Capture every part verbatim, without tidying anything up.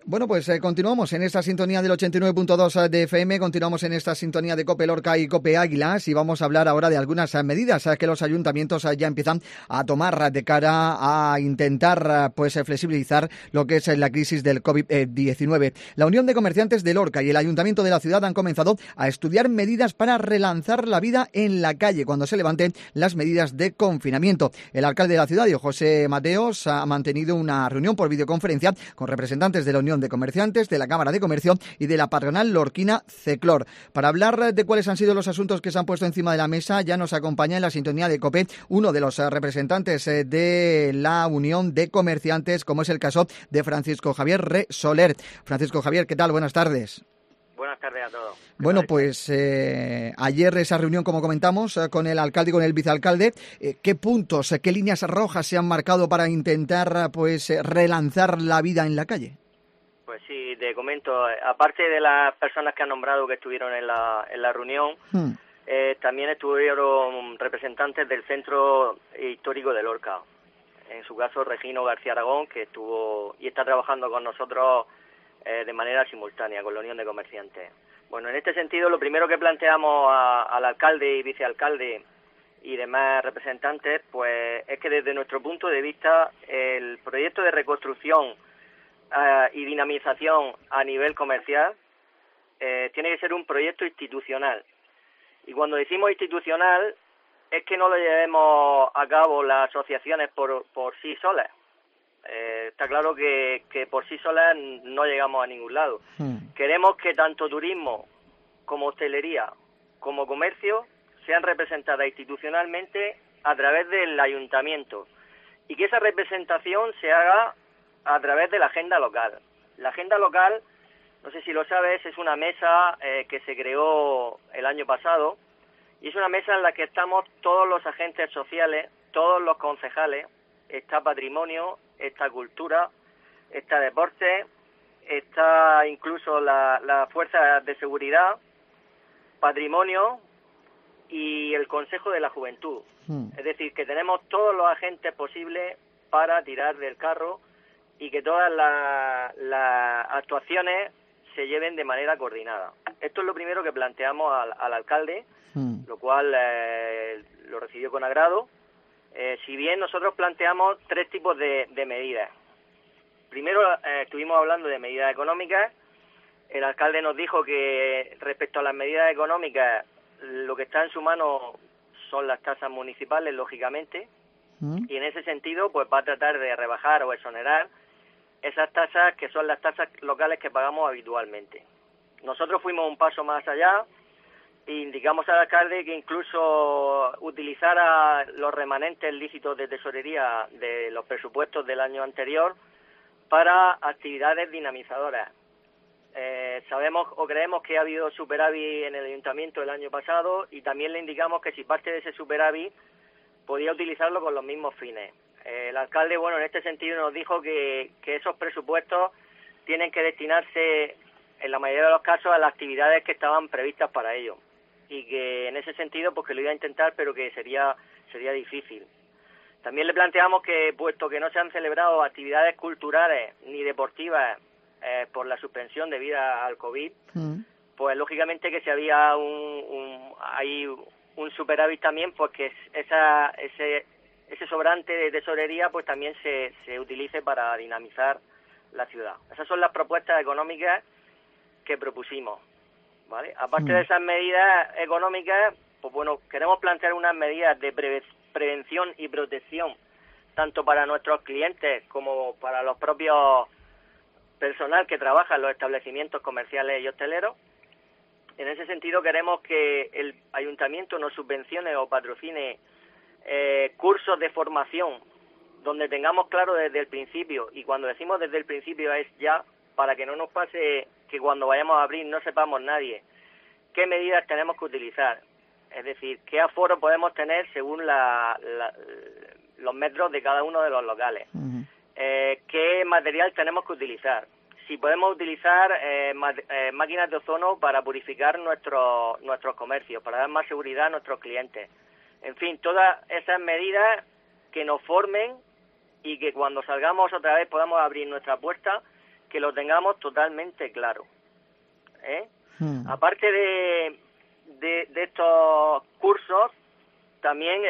Bueno, pues eh, continuamos en esta sintonía del ochenta y nueve punto dos de F M, continuamos en esta sintonía de COPE Lorca y COPE Águilas y vamos a hablar ahora de algunas eh, medidas eh, que los ayuntamientos eh, ya empiezan a tomar eh, de cara a intentar eh, pues eh, flexibilizar lo que es eh, la crisis del COVID diecinueve. La Unión de Comerciantes de Lorca y el Ayuntamiento de la ciudad han comenzado a estudiar medidas para relanzar la vida en la calle cuando se levanten las medidas de confinamiento. El alcalde de la ciudad, José Mateos, ha mantenido una reunión por videoconferencia con representantes de la Unión de Comerciantes, de la Cámara de Comercio y de la patronal lorquina Ceclor. Para hablar de cuáles han sido los asuntos que se han puesto encima de la mesa, ya nos acompaña en la sintonía de COPE uno de los representantes de la Unión de Comerciantes, como es el caso de Francisco Javier Re Soler. Francisco Javier, ¿qué tal? Buenas tardes. Buenas tardes a todos. Bueno, pues eh, ayer esa reunión, como comentamos, eh, con el alcalde y con el vicealcalde, eh, ¿qué puntos, eh, qué líneas rojas se han marcado para intentar pues eh, relanzar la vida en la calle? Pues sí, te comento, aparte de las personas que han nombrado que estuvieron en la, en la reunión, hmm. eh, también estuvieron representantes del Centro Histórico de Lorca. En su caso, Regino García Aragón, que estuvo y está trabajando con nosotros eh, de manera simultánea con la Unión de Comerciantes. Bueno, en este sentido, lo primero que planteamos a, al alcalde y vicealcalde y demás representantes, pues es que desde nuestro punto de vista, el proyecto de reconstrucción Uh, y dinamización a nivel comercial eh, tiene que ser un proyecto institucional. Y cuando decimos institucional es que no lo llevemos a cabo las asociaciones por, por sí solas. Eh, está claro que, que por sí solas no llegamos a ningún lado. Hmm. Queremos que tanto turismo como hostelería como comercio sean representadas institucionalmente a través del ayuntamiento y que esa representación se haga a través de la agenda local. La agenda local, no sé si lo sabes, es una mesa eh, que se creó el año pasado y es una mesa en la que estamos todos los agentes sociales, todos los concejales, está patrimonio, está cultura, está deporte, está incluso la, la fuerza de seguridad, patrimonio y el Consejo de la Juventud. Hmm. Es decir, que tenemos todos los agentes posibles para tirar del carro y que todas las la actuaciones se lleven de manera coordinada. Esto es lo primero que planteamos al, al alcalde, mm. lo cual eh, lo recibió con agrado. Eh, si bien nosotros planteamos tres tipos de, de medidas. Primero eh, estuvimos hablando de medidas económicas. El alcalde nos dijo que respecto a las medidas económicas, lo que está en su mano son las tasas municipales, lógicamente, mm. y en ese sentido pues va a tratar de rebajar o exonerar esas tasas que son las tasas locales que pagamos habitualmente. Nosotros fuimos un paso más allá e indicamos al alcalde que incluso utilizara los remanentes lícitos de tesorería de los presupuestos del año anterior para actividades dinamizadoras. Eh, sabemos o creemos que ha habido superávit en el ayuntamiento el año pasado y también le indicamos que si parte de ese superávit podía utilizarlo con los mismos fines. El alcalde, bueno, en este sentido nos dijo que, que esos presupuestos tienen que destinarse, en la mayoría de los casos, a las actividades que estaban previstas para ello. Y que en ese sentido, pues que lo iba a intentar, pero que sería sería difícil. También le planteamos que, puesto que no se han celebrado actividades culturales ni deportivas eh, por la suspensión debido al COVID, mm. pues lógicamente que si había un, un, hay un superávit también, pues que esa, ese... ese sobrante de tesorería pues también se, se utilice para dinamizar la ciudad. Esas son las propuestas económicas que propusimos, ¿vale? Aparte mm. de esas medidas económicas, pues bueno, queremos plantear unas medidas de pre- prevención y protección, tanto para nuestros clientes como para los propios personal que trabaja en los establecimientos comerciales y hosteleros. En ese sentido queremos que el ayuntamiento nos subvencione o patrocine Eh, cursos de formación donde tengamos claro desde el principio, y cuando decimos desde el principio es ya, para que no nos pase que cuando vayamos a abrir no sepamos nadie qué medidas tenemos que utilizar, es decir, qué aforo podemos tener según la, la, los metros de cada uno de los locales, uh-huh. eh, qué material tenemos que utilizar, si podemos utilizar eh, ma- eh, máquinas de ozono para purificar nuestros nuestros comercios, para dar más seguridad a nuestros clientes. En fin, todas esas medidas que nos formen y que cuando salgamos otra vez podamos abrir nuestra puerta que lo tengamos totalmente claro. ¿eh? Hmm. Aparte de, de, de estos cursos, también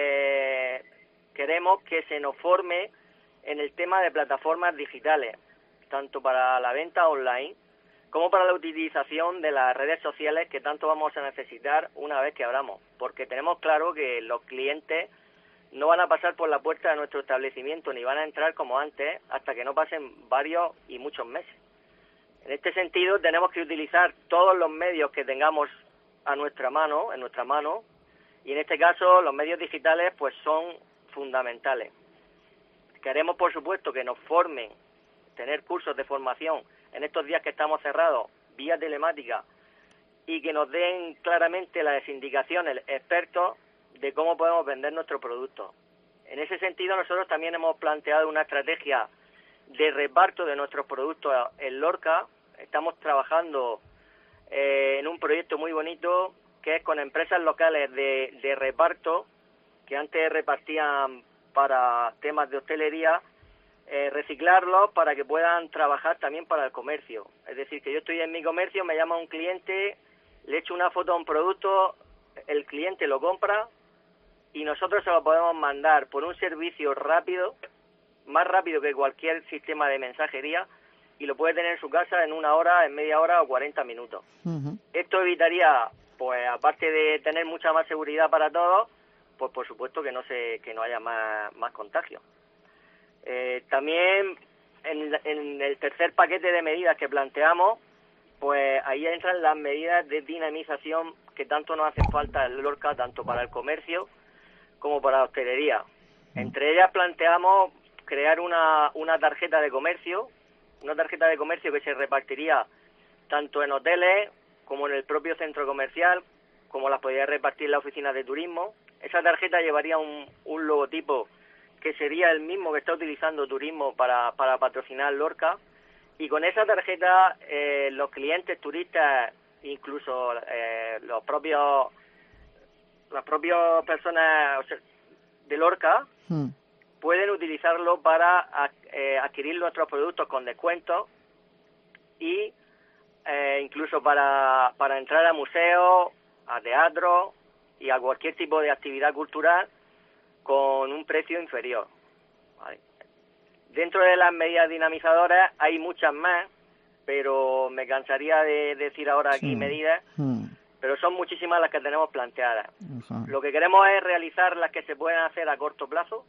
eh, queremos que se nos forme en el tema de plataformas digitales, tanto para la venta online como para la utilización de las redes sociales que tanto vamos a necesitar una vez que abramos, porque tenemos claro que los clientes no van a pasar por la puerta de nuestro establecimiento ni van a entrar como antes hasta que no pasen varios y muchos meses. En este sentido, tenemos que utilizar todos los medios que tengamos a nuestra mano, en nuestra mano, y en este caso los medios digitales pues son fundamentales. Queremos, por supuesto, que nos formen, tener cursos de formación en estos días que estamos cerrados, vía telemática, y que nos den claramente las indicaciones expertos de cómo podemos vender nuestros productos. En ese sentido, nosotros también hemos planteado una estrategia de reparto de nuestros productos en Lorca. Estamos trabajando eh, en un proyecto muy bonito que es con empresas locales de, de reparto que antes repartían para temas de hostelería, eh, reciclarlos para que puedan trabajar también para el comercio. Es decir, que yo estoy en mi comercio, me llama un cliente, le echo una foto a un producto, el cliente lo compra y nosotros se lo podemos mandar por un servicio rápido, más rápido que cualquier sistema de mensajería, y lo puede tener en su casa en una hora, en media hora o cuarenta minutos. Uh-huh. Esto evitaría, pues aparte de tener mucha más seguridad para todos, pues por supuesto que no se que no haya más, más contagios. Eh, también en, en el tercer paquete de medidas que planteamos, pues ahí entran las medidas de dinamización que tanto nos hacen falta en Lorca, tanto para el comercio como para la hostelería. Entre ellas planteamos crear una, una tarjeta de comercio, una tarjeta de comercio que se repartiría tanto en hoteles como en el propio centro comercial, como las podría repartir la oficina de turismo. Esa tarjeta llevaría un, un logotipo que sería el mismo que está utilizando Turismo para, para patrocinar Lorca, y con esa tarjeta eh, los clientes turistas, incluso eh, los propios las propias personas de Lorca, hmm. pueden utilizarlo para eh, adquirir nuestros productos con descuentos y eh, incluso para, para entrar a museos, a teatros y a cualquier tipo de actividad cultural con un precio inferior. Vale. Dentro de las medidas dinamizadoras hay muchas más, pero me cansaría de decir ahora aquí sí. medidas, hmm. pero son muchísimas las que tenemos planteadas. Uh-huh. Lo que queremos es realizar las que se pueden hacer a corto plazo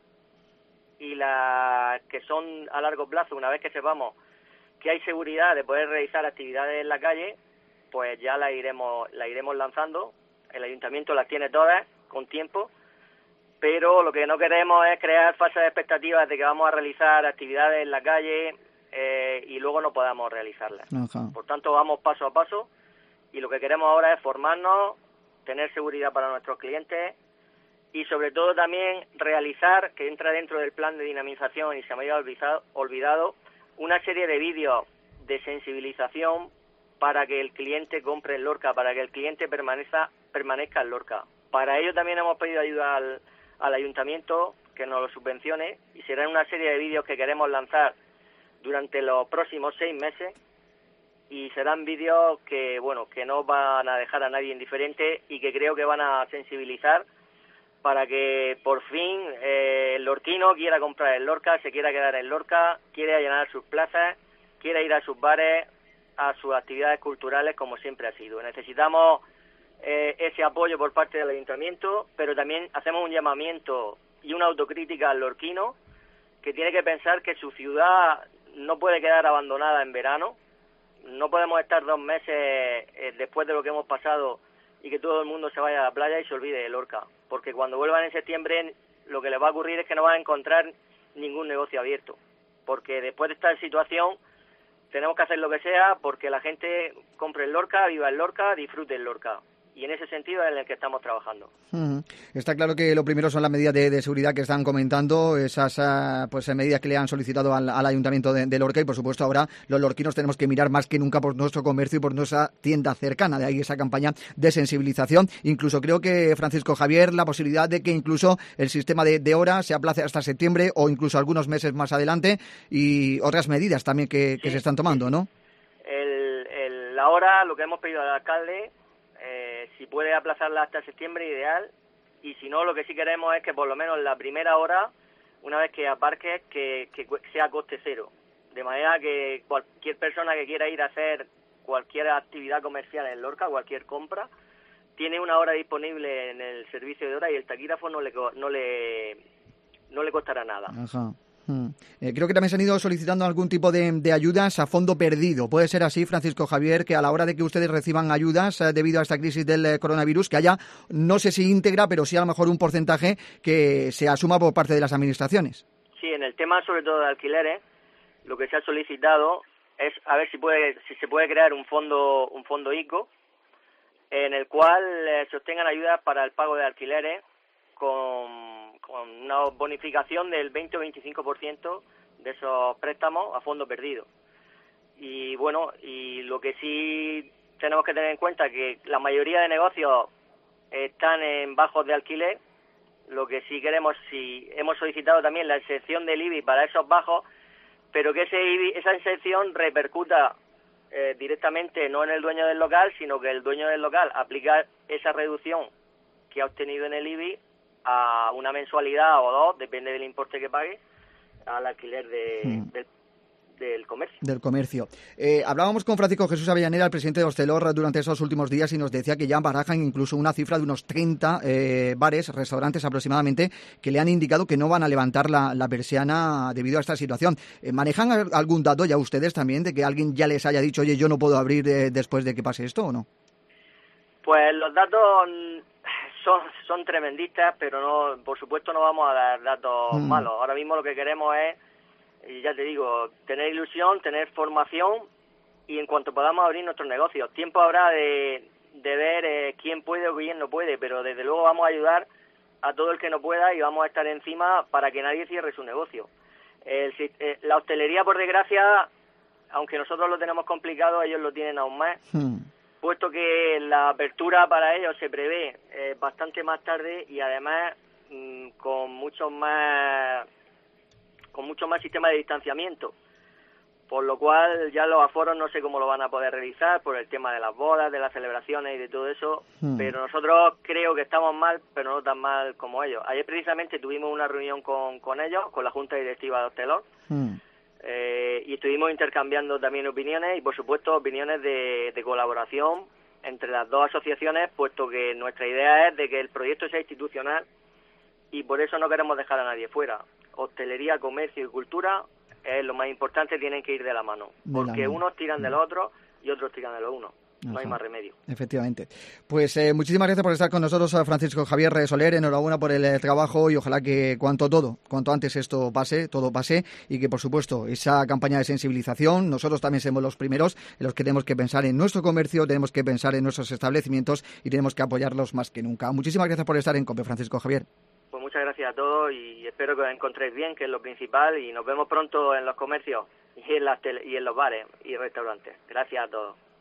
y las que son a largo plazo. Una vez que sepamos que hay seguridad de poder realizar actividades en la calle, pues ya las iremos, las iremos lanzando. El ayuntamiento las tiene todas con tiempo, pero lo que no queremos es crear falsas expectativas de que vamos a realizar actividades en la calle eh, y luego no podamos realizarlas. Uh-huh. Por tanto, vamos paso a paso y lo que queremos ahora es formarnos, tener seguridad para nuestros clientes y sobre todo también realizar, que entra dentro del plan de dinamización y se me había olvidado, olvidado una serie de vídeos de sensibilización para que el cliente compre en Lorca, para que el cliente permanezca, permanezca en Lorca. Para ello también hemos pedido ayuda al, al ayuntamiento que nos lo subvencione y será una serie de vídeos que queremos lanzar durante los próximos seis meses y serán vídeos que, bueno, que no van a dejar a nadie indiferente y que creo que van a sensibilizar para que por fin eh, el lorquino quiera comprar en Lorca, se quiera quedar en Lorca, quiera llenar sus plazas, quiera ir a sus bares, a sus actividades culturales como siempre ha sido. Necesitamos eh, ese apoyo por parte del ayuntamiento, pero también hacemos un llamamiento y una autocrítica al lorquino que tiene que pensar que su ciudad no puede quedar abandonada en verano. No podemos estar dos meses eh, después de lo que hemos pasado y que todo el mundo se vaya a la playa y se olvide de Lorca, porque cuando vuelvan en septiembre lo que les va a ocurrir es que no van a encontrar ningún negocio abierto, porque después de esta situación tenemos que hacer lo que sea porque la gente compre en Lorca, viva en Lorca, disfrute en Lorca, y en ese sentido es en el que estamos trabajando. Uh-huh. Está claro que lo primero son las medidas de, de seguridad que están comentando, esas uh, pues medidas que le han solicitado al, al Ayuntamiento de, de Lorca, y por supuesto ahora los lorquinos tenemos que mirar más que nunca por nuestro comercio y por nuestra tienda cercana, de ahí esa campaña de sensibilización. Incluso creo que, Francisco Javier, la posibilidad de que incluso el sistema de, de horas se aplace hasta septiembre o incluso algunos meses más adelante, y otras medidas también que, sí, que se están tomando, ¿no? El, el, la hora, lo que hemos pedido al alcalde, Eh, si puede aplazarla hasta septiembre, ideal, y si no, lo que sí queremos es que por lo menos la primera hora, una vez que aparques, que, que sea coste cero, de manera que cualquier persona que quiera ir a hacer cualquier actividad comercial en Lorca, cualquier compra, tiene una hora disponible en el servicio de hora y el taquígrafo no le no le no le costará nada. Ajá. Hmm. Eh, creo que también se han ido solicitando algún tipo de, de ayudas a fondo perdido. ¿Puede ser así, Francisco Javier, que a la hora de que ustedes reciban ayudas eh, debido a esta crisis del eh, coronavirus, que haya, no sé si íntegra, pero sí a lo mejor un porcentaje que se asuma por parte de las administraciones? Sí, en el tema sobre todo de alquileres, lo que se ha solicitado es a ver si puede si se puede crear un fondo un fondo ICO en el cual eh, se obtengan ayudas para el pago de alquileres con con una bonificación del veinte o veinticinco por ciento de esos préstamos a fondo perdido. Y bueno, y lo que sí tenemos que tener en cuenta es que la mayoría de negocios están en bajos de alquiler. Lo que sí queremos, si hemos solicitado también la exención del I B I para esos bajos, pero que ese I B I, esa exención repercuta eh, directamente no en el dueño del local, sino que el dueño del local aplica esa reducción que ha obtenido en el I B I a una mensualidad o dos, depende del importe que pague, al alquiler de, hmm. del, del comercio. Del comercio. Eh, hablábamos con Francisco Jesús Avellaneda, el presidente de Hostelor, durante esos últimos días, y nos decía que ya barajan incluso una cifra de unos treinta eh, bares, restaurantes aproximadamente, que le han indicado que no van a levantar la, la persiana debido a esta situación. Eh, ¿Manejan algún dato ya ustedes también de que alguien ya les haya dicho, oye, yo no puedo abrir eh, después de que pase esto, o no? Pues los datos son son tremendistas, pero no, por supuesto no vamos a dar datos mm. malos. Ahora mismo lo que queremos es, y ya te digo, tener ilusión, tener formación, y en cuanto podamos abrir nuestros negocios. Tiempo habrá de, de ver eh, quién puede o quién no puede, pero desde luego vamos a ayudar a todo el que no pueda y vamos a estar encima para que nadie cierre su negocio. El, eh, la hostelería, por desgracia, aunque nosotros lo tenemos complicado, ellos lo tienen aún más. Mm. Puesto que la apertura para ellos se prevé eh, bastante más tarde y además mmm, con muchos más con mucho más sistema de distanciamiento, por lo cual ya los aforos no sé cómo lo van a poder realizar por el tema de las bodas, de las celebraciones y de todo eso, hmm. pero nosotros creo que estamos mal, pero no tan mal como ellos. Ayer precisamente tuvimos una reunión con, con ellos, con la Junta Directiva de Hostelor, hmm. Eh, y estuvimos intercambiando también opiniones y, por supuesto, opiniones de, de colaboración entre las dos asociaciones, puesto que nuestra idea es de que el proyecto sea institucional y por eso no queremos dejar a nadie fuera. Hostelería, comercio y cultura es lo más importante, tienen que ir de la mano, porque la mano. Unos tiran de los otros y otros tiran de los unos. No Ajá. hay más remedio. Efectivamente. Pues eh, muchísimas gracias por estar con nosotros, Francisco Javier Soler. Enhorabuena por el eh, trabajo y ojalá que cuanto todo, cuanto antes esto pase, todo pase, y que por supuesto esa campaña de sensibilización, nosotros también somos los primeros en los que tenemos que pensar en nuestro comercio, tenemos que pensar en nuestros establecimientos y tenemos que apoyarlos más que nunca. Muchísimas gracias por estar en COPE, Francisco Javier. Pues muchas gracias a todos y espero que os encontréis bien, que es lo principal, y nos vemos pronto en los comercios y en, las tele- y en los bares y restaurantes. Gracias a todos.